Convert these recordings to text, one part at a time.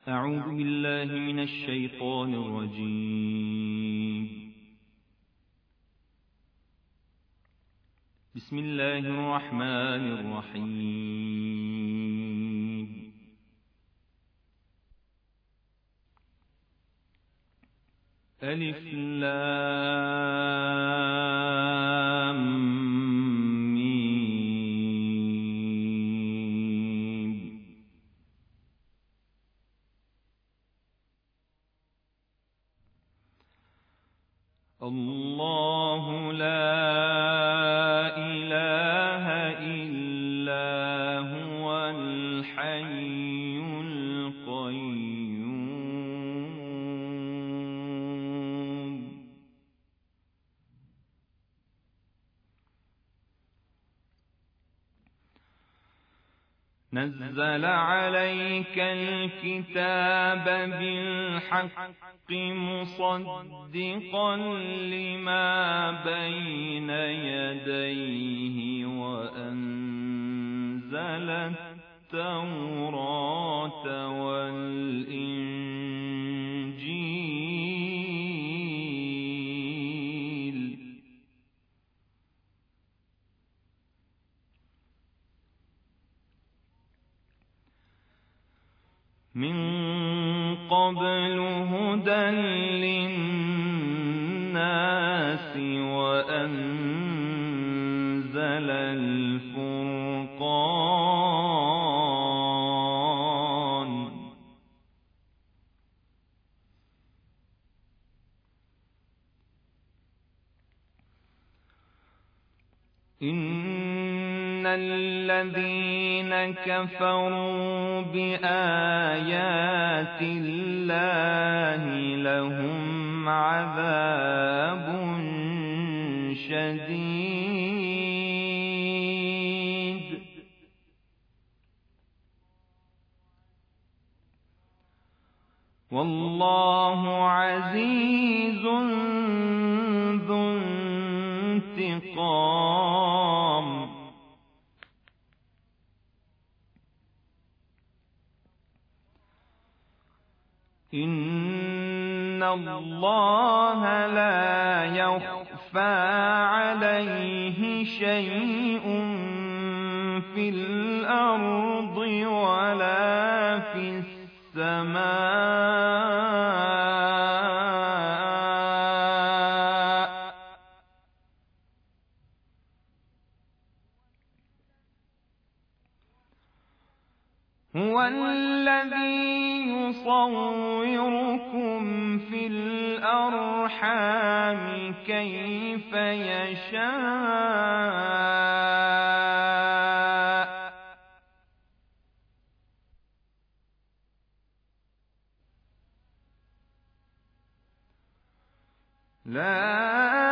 أعوذ بالله من الشيطان الرجيم. بسم الله الرحمن الرحيم. ألف لام ميم. الله لا إله إلا هو الحي القيوم. نزل عليك الكتاب بالحق مصدقا لما بين يديه وأنزل التوراة والإنجيل. من قبل هدى للناس وأنزل الفرقان. إن الذين كفروا بآيات الله لهم عذاب شديد والله عزيز ذو انتقام. إن الله لا يخفى عليه شيء في الأرض ولا في السماء. هو الذي يصوركم في الأرحام كيف يشاء. لا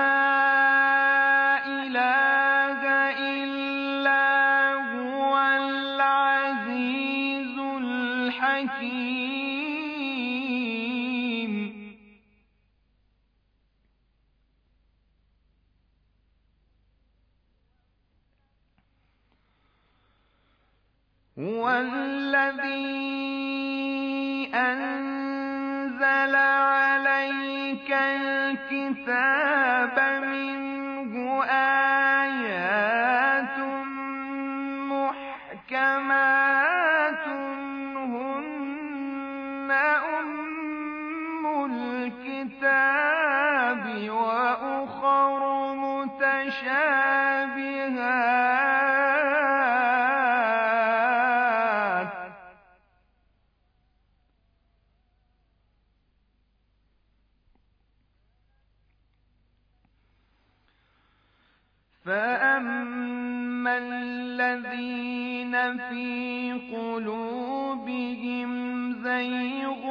إله إلا هو العزيز الحكيم. هو الذي أنزل عليك الكتاب منه آيات محكمات هن أم الكتاب وأخر متشابهات. فأما الذين في قلوبهم زيغ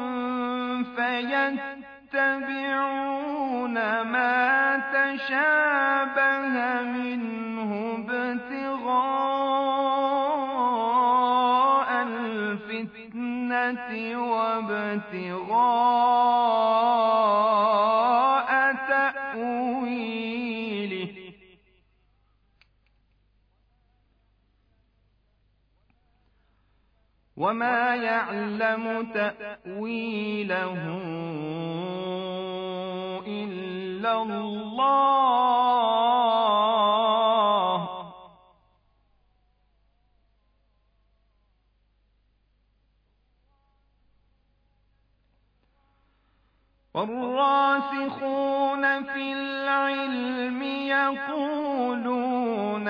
فيتبعون ما تشابه منه ابتغاء الفتنة وابتغاء تأويله. وما يعلم تأويله إلا الله والراسخون في العلم يقولون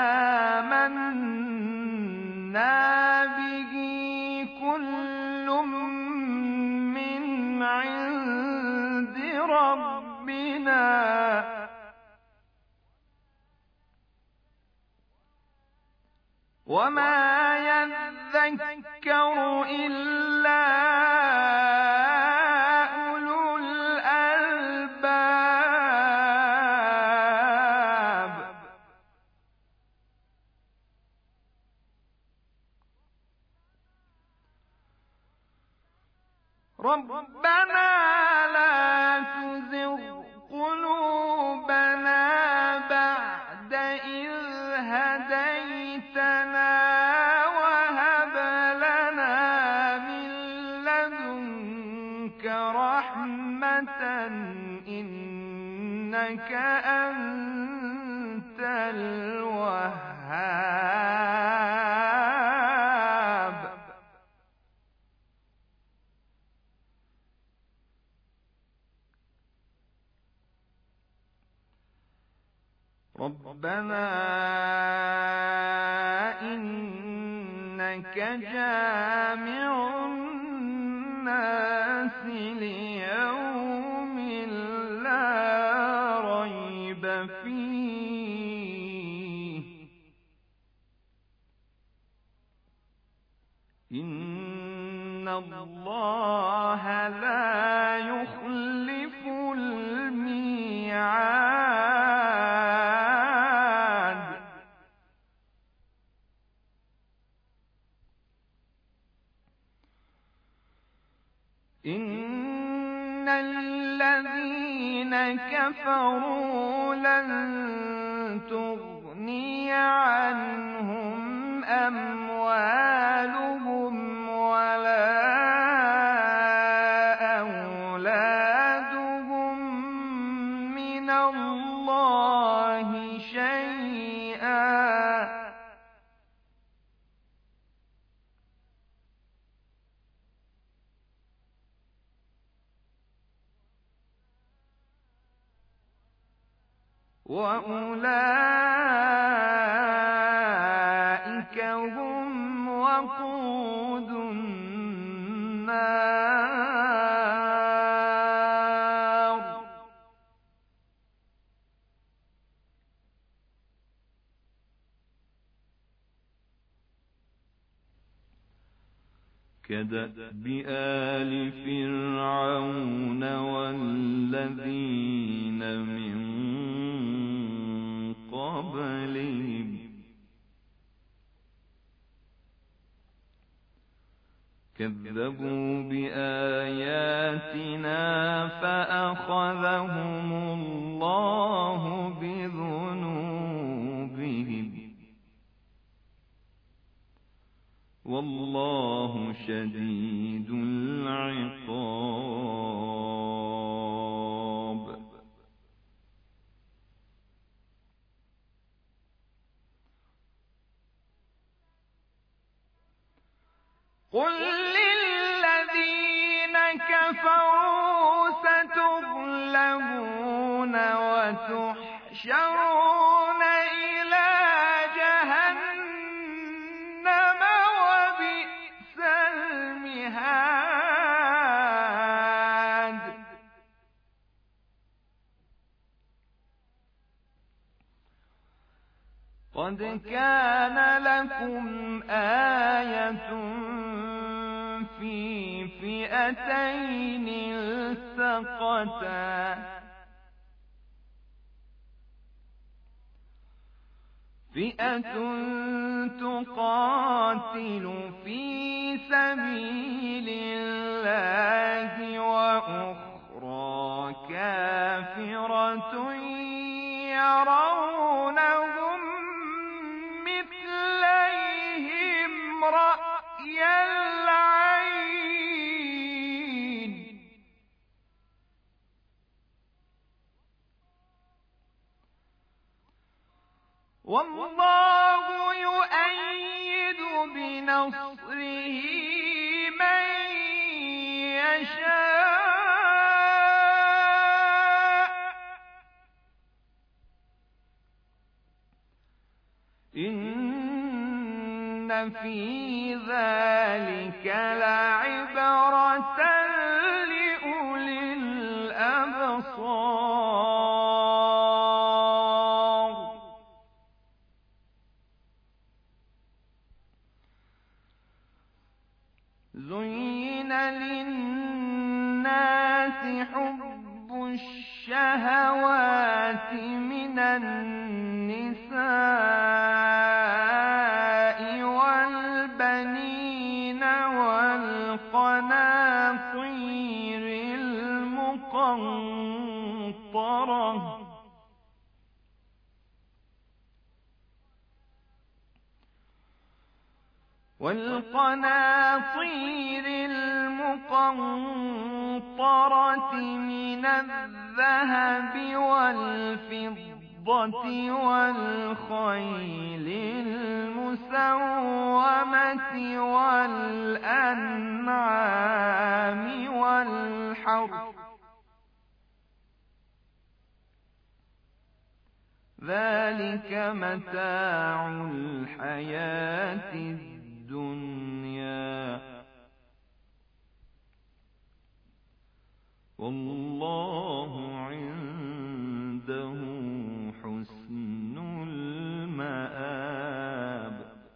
آمنا به كل من عند ربنا وما يذكر إلا أولو الألباب ربنا لا تزغ قلوبنا بعد إذ هديتنا وهب لنا من لدنك رحمة إنك أنت الوهاب ربنا إنك جامع الناس ليوم لا ريب فيه إن الله لا يخلف الميعاد إن الذين كفروا لن تغني عنهم أموالهم ولا أولادهم من الله شيئا وأولئك هم وقود النار كدأب آل فرعون والذين من قبلهم كذبوا بآياتنا فأخذهم الله بذنوبهم والله شديد العقاب قل للذين كفروا ستغلبون وتحشرون إلى جهنم وبئس المهاد قد كان لكم آية في فئتين التقتا فئة تقاتل في سبيل الله وأخرى كافرة يرونهم مثليهم رأي والله يؤيد بنصره من يشاء إن في ذلك لعبرة لأولي الأبصار زين للناس حب الشهوات من النساء والبنين والقناطير المقنطرة من الذهب والفضة والخيل المسومة والأنعام والحرث ذلك متاع الحياة الدنيا والله عنده حسن المآب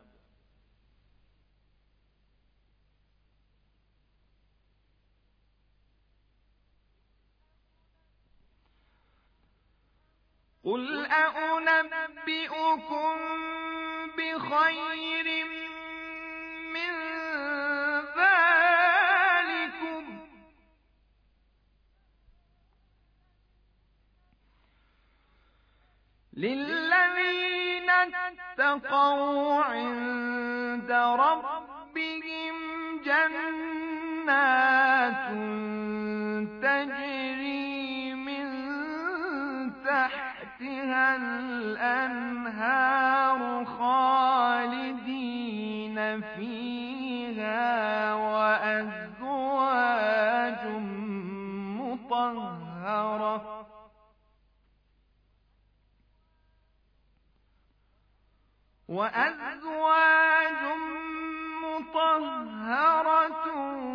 قل أأنبئكم بخير من ذلكم للذين اتقوا عند ربهم جنات تجري من تحتها الأنهار خالدين فيها وأزواج مطهرة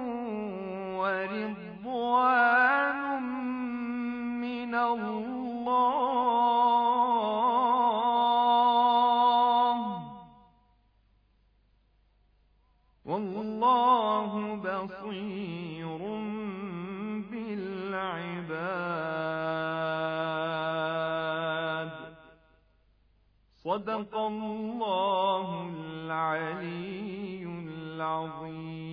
ورضوان من الله والله بصير بالعباد صدق الله العلي العظيم.